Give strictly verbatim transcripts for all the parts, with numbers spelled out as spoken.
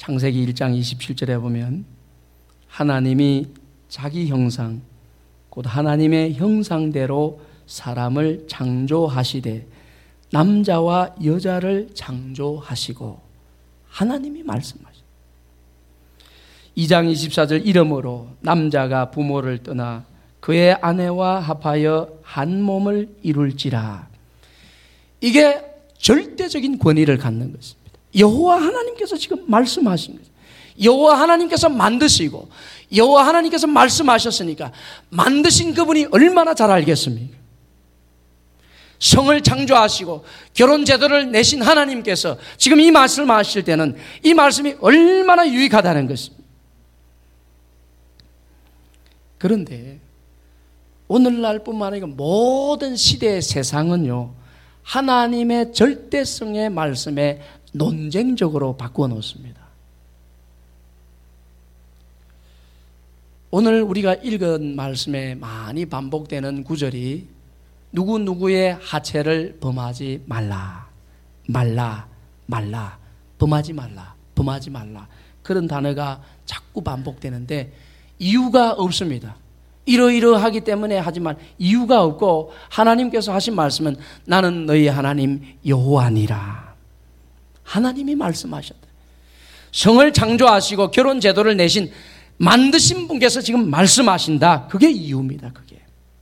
창세기 일 장 이십칠 절에 보면 하나님이 자기 형상, 곧 하나님의 형상대로 사람을 창조하시되 남자와 여자를 창조하시고 하나님이 말씀하시고 이 장 이십사 절 이러므로 남자가 부모를 떠나 그의 아내와 합하여 한 몸을 이룰지라. 이게 절대적인 권위를 갖는 것입니다. 여호와 하나님께서 지금 말씀하신 거죠. 여호와 하나님께서 만드시고 여호와 하나님께서 말씀하셨으니까 만드신 그분이 얼마나 잘 알겠습니까? 성을 창조하시고 결혼 제도를 내신 하나님께서 지금 이 말씀을 하실 때는 이 말씀이 얼마나 유익하다는 것입니다. 그런데 오늘날뿐만 아니라 모든 시대의 세상은요, 하나님의 절대성의 말씀에 논쟁적으로 바꾸어 놓습니다. 오늘 우리가 읽은 말씀에 많이 반복되는 구절이 누구누구의 하체를 범하지 말라, 말라, 말라, 범하지 말라, 범하지 말라. 그런 단어가 자꾸 반복되는데 이유가 없습니다. 이러이러하기 때문에 하지만 이유가 없고 하나님께서 하신 말씀은 나는 너희 하나님 여호와니라. 하나님이 말씀하셨다. 성을 창조하시고 결혼 제도를 내신 만드신 분께서 지금 말씀하신다. 그게 이유입니다. 그게.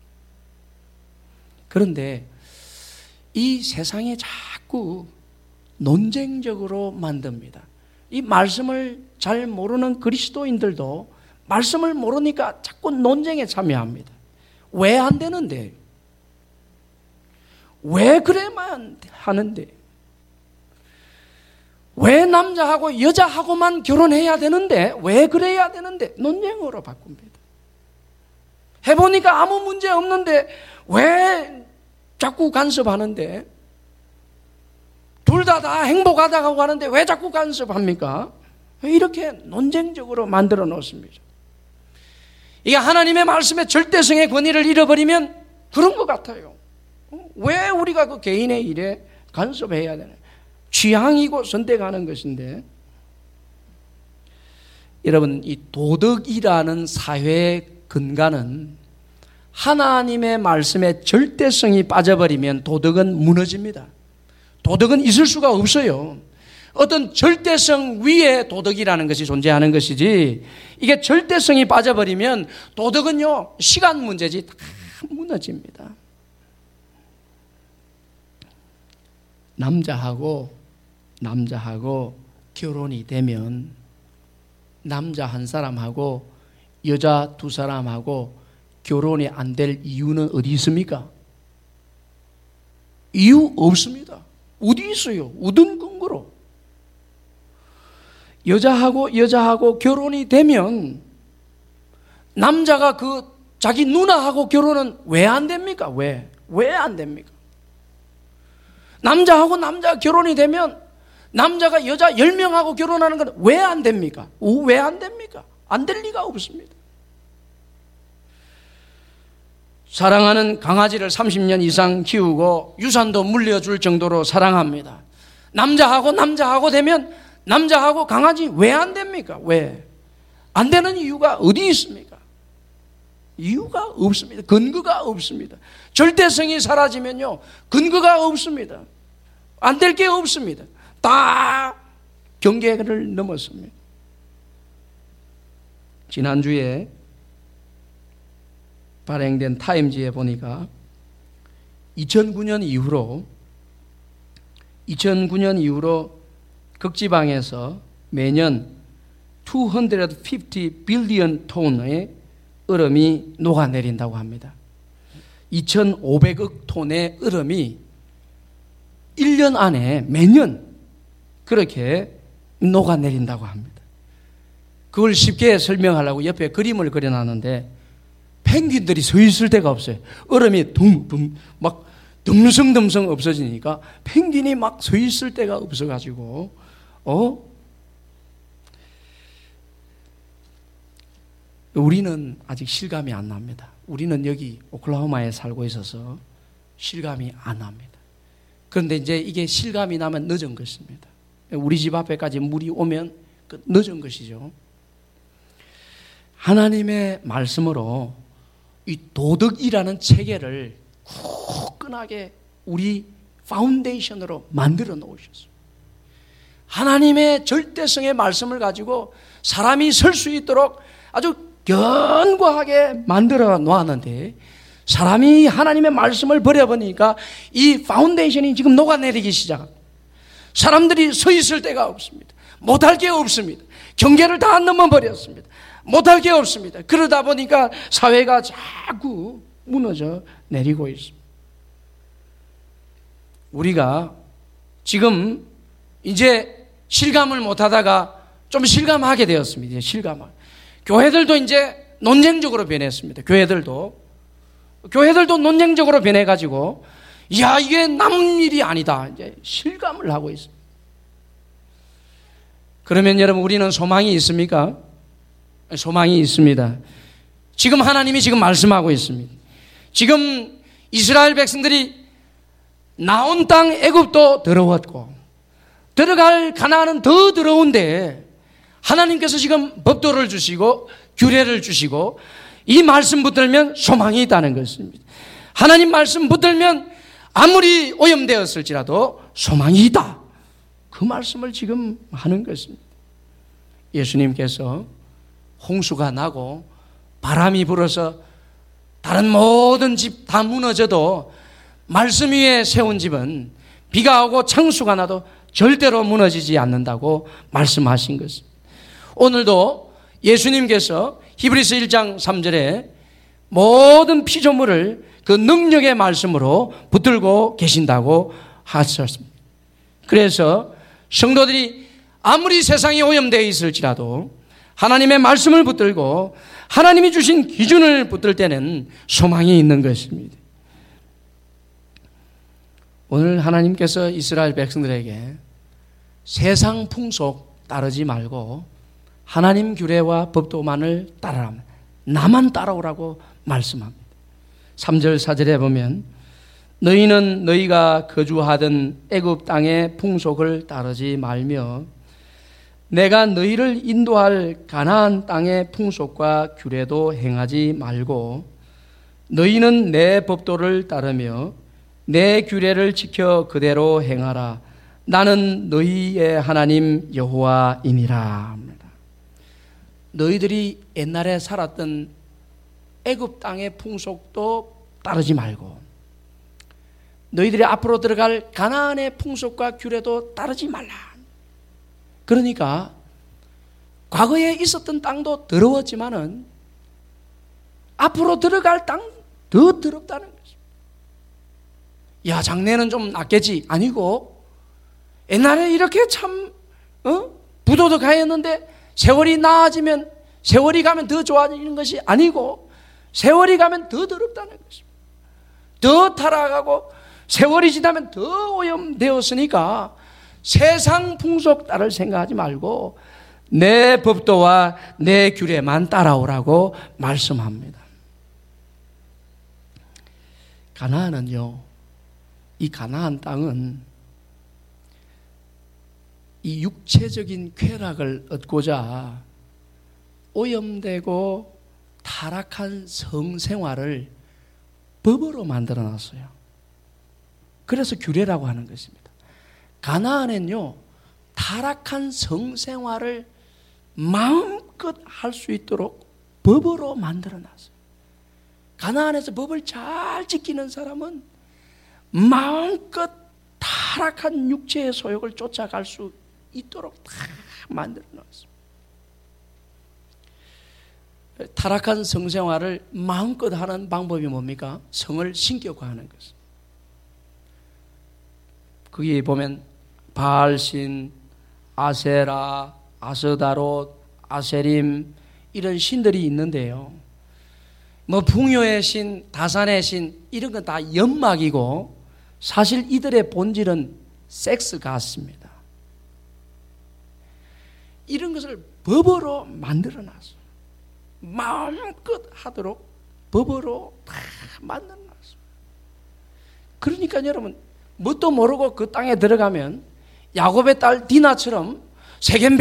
그런데 이 세상에 자꾸 논쟁적으로 만듭니다. 이 말씀을 잘 모르는 그리스도인들도 말씀을 모르니까 자꾸 논쟁에 참여합니다. 왜 안 되는데? 왜 그래만 하는데? 왜 남자하고 여자하고만 결혼해야 되는데? 왜 그래야 되는데? 논쟁으로 바꿉니다. 해보니까 아무 문제 없는데 왜 자꾸 간섭하는데? 둘 다 다 행복하다고 하는데 왜 자꾸 간섭합니까? 이렇게 논쟁적으로 만들어 놓습니다. 이게 하나님의 말씀의 절대성의 권위를 잃어버리면 그런 것 같아요. 왜 우리가 그 개인의 일에 간섭해야 되나? 취향이고 선택하는 것인데, 여러분, 이 도덕이라는 사회의 근간은 하나님의 말씀의 절대성이 빠져버리면 도덕은 무너집니다. 도덕은 있을 수가 없어요. 어떤 절대성 위에 도덕이라는 것이 존재하는 것이지, 이게 절대성이 빠져버리면 도덕은요, 시간 문제지 다 무너집니다. 남자하고 남자하고 결혼이 되면 남자 한 사람하고 여자 두 사람하고 결혼이 안 될 이유는 어디 있습니까? 이유 없습니다. 어디 있어요? 어떤 근거로? 여자하고 여자하고 결혼이 되면 남자가 그 자기 누나하고 결혼은 왜 안 됩니까? 왜? 왜 안 됩니까? 남자하고 남자 결혼이 되면 남자가 여자 열 명하고 결혼하는 건 왜 안 됩니까? 왜 안 됩니까? 안 될 리가 없습니다. 사랑하는 강아지를 삼십 년 이상 키우고 유산도 물려줄 정도로 사랑합니다. 남자하고 남자하고 되면 남자하고 강아지 왜 안 됩니까? 왜? 안 되는 이유가 어디 있습니까? 이유가 없습니다. 근거가 없습니다. 절대성이 사라지면요, 근거가 없습니다. 안 될 게 없습니다. 다 경계를 넘었습니다. 지난주에 발행된 타임지에 보니까 이천구 년 이후로 이천구 년 이후로 극지방에서 매년 이백오십 빌리언 톤의 얼음이 녹아내린다고 합니다. 이천오백억 톤의 얼음이 일 년 안에 매년 그렇게 녹아내린다고 합니다. 그걸 쉽게 설명하려고 옆에 그림을 그려놨는데 펭귄들이 서 있을 데가 없어요. 얼음이 둥둥 막 듬성듬성 없어지니까 펭귄이 막 서 있을 데가 없어가지고 어? 우리는 아직 실감이 안 납니다. 우리는 여기 오클라호마에 살고 있어서 실감이 안 납니다. 그런데 이제 이게 실감이 나면 늦은 것입니다. 우리 집 앞에까지 물이 오면 늦은 것이죠. 하나님의 말씀으로 이 도덕이라는 체계를 굳건하게 우리 파운데이션으로 만들어 놓으셨어요. 하나님의 절대성의 말씀을 가지고 사람이 설 수 있도록 아주 견고하게 만들어 놓았는데, 사람이 하나님의 말씀을 버려버리니까 이 파운데이션이 지금 녹아내리기 시작합니다. 사람들이 서 있을 데가 없습니다. 못할 게 없습니다. 경계를 다 넘어버렸습니다. 못할 게 없습니다. 그러다 보니까 사회가 자꾸 무너져 내리고 있습니다. 우리가 지금 이제 실감을 못하다가 좀 실감하게 되었습니다. 실감을. 교회들도 이제 논쟁적으로 변했습니다. 교회들도. 교회들도 논쟁적으로 변해가지고, 야, 이게 남 일이 아니다. 이제 실감을 하고 있습니다. 그러면 여러분, 우리는 소망이 있습니까? 소망이 있습니다. 지금 하나님이 지금 말씀하고 있습니다. 지금 이스라엘 백성들이 나온 땅 애굽도 더러웠고 들어갈 가나안은 더 더러운데 하나님께서 지금 법도를 주시고 규례를 주시고 이 말씀 붙들면 소망이 있다는 것입니다. 하나님 말씀 붙들면 아무리 오염되었을지라도 소망이 있다. 그 말씀을 지금 하는 것입니다. 예수님께서 홍수가 나고 바람이 불어서 다른 모든 집 다 무너져도 말씀 위에 세운 집은 비가 오고 창수가 나도 절대로 무너지지 않는다고 말씀하신 것입니다. 오늘도 예수님께서 히브리서 일 장 삼 절에 모든 피조물을 그 능력의 말씀으로 붙들고 계신다고 하셨습니다. 그래서 성도들이 아무리 세상이 오염되어 있을지라도 하나님의 말씀을 붙들고 하나님이 주신 기준을 붙들 때는 소망이 있는 것입니다. 오늘 하나님께서 이스라엘 백성들에게 세상 풍속 따르지 말고 하나님 규례와 법도만을 따르라, 나만 따라오라고 말씀합니다. 삼 절 사 절에 보면 너희는 너희가 거주하던 애굽 땅의 풍속을 따르지 말며 내가 너희를 인도할 가나안 땅의 풍속과 규례도 행하지 말고 너희는 내 법도를 따르며 내 규례를 지켜 그대로 행하라. 나는 너희의 하나님 여호와이니라. 너희들이 옛날에 살았던 애굽 땅의 풍속도 따르지 말고 너희들이 앞으로 들어갈 가나안의 풍속과 규례도 따르지 말라. 그러니까 과거에 있었던 땅도 더러웠지만은 앞으로 들어갈 땅 더 더럽다는 거죠. 야, 장래는 좀 낫겠지. 아니고 옛날에 이렇게 참 어? 부도덕하였는데 세월이 나아지면 세월이 가면 더 좋아지는 것이 아니고 세월이 가면 더 더럽다는 것입니다. 더 타락하고 세월이 지나면 더 오염되었으니까 세상 풍속 따를 생각하지 말고 내 법도와 내 규례만 따라오라고 말씀합니다. 가나안은요, 이 가나안 땅은 이 육체적인 쾌락을 얻고자 오염되고 타락한 성생활을 법으로 만들어 놨어요. 그래서 규례라고 하는 것입니다. 가나안은요, 타락한 성생활을 마음껏 할 수 있도록 법으로 만들어 놨어요. 가나안에서 법을 잘 지키는 사람은 마음껏 타락한 육체의 소욕을 쫓아갈 수 있도록 다 만들어 놨습니다. 타락한 성생활을 마음껏 하는 방법이 뭡니까? 성을 신격화하는 것입니다. 거기에 보면 바알신, 아세라, 아스다롯, 아세림 이런 신들이 있는데요. 뭐 풍요의 신, 다산의 신 이런 건 다 연막이고 사실 이들의 본질은 섹스 같습니다. 이런 것을 법으로 만들어 놨어요. 마음껏 하도록 법으로 다 만들어 놨어요. 그러니까 여러분 뭣도 모르고 그 땅에 들어가면 야곱의 딸 디나처럼 세겜